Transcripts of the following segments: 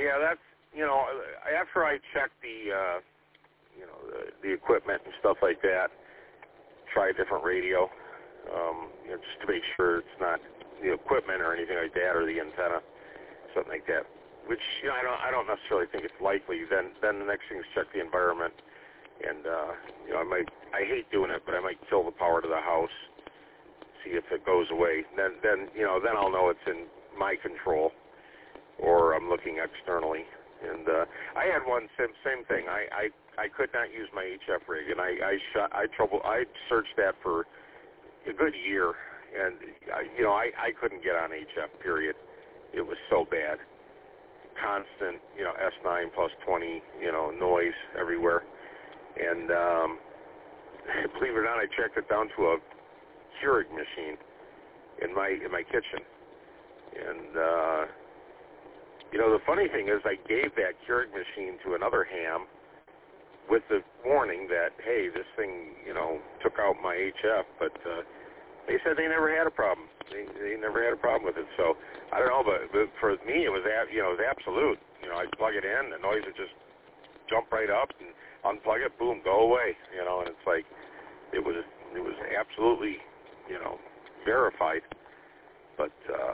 Yeah, that's, after I check the equipment and stuff like that, try a different radio, just to make sure it's not the equipment or anything like that, or the antenna, something like that. Which I don't necessarily think it's likely. Then the next thing is check the environment, and I hate doing it, but I might kill the power to the house, see if it goes away. Then I'll know it's in my control, or I'm looking externally. And I had one same thing. I could not use my HF rig, and I searched that for a good year, and I couldn't get on HF. Period. It was so bad. Constant, S9 plus 20, noise everywhere. And believe it or not, I checked it down to a Keurig machine in my kitchen. And the funny thing is, I gave that Keurig machine to another ham with the warning that, hey, this thing, took out my HF, but they said they never had a problem. They never had a problem with it. So I don't know, but for me, it was absolute. I'd plug it in, the noise would just jump right up, and unplug it, boom, go away. And it's like it was absolutely, verified, but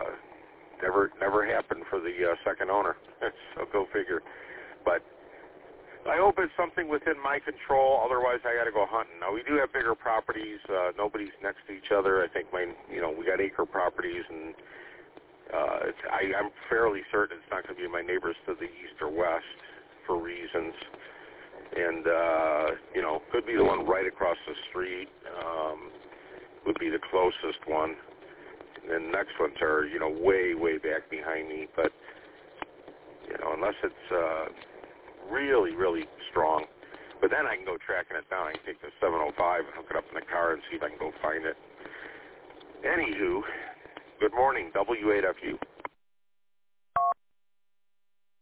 never happened for the second owner. So go figure. But I hope it's something within my control. Otherwise, I got to go hunting. Now, we do have bigger properties. Nobody's next to each other. I think we got acre properties, and I'm fairly certain it's not going to be my neighbors to the east or west for reasons. And, could be the one right across the street. Would be the closest one. And then the next ones are, way, way back behind me. But, unless it's really, really strong. But then I can go tracking it down. I can take the 705 and hook it up in the car and see if I can go find it. Anywho, good morning, W8FU.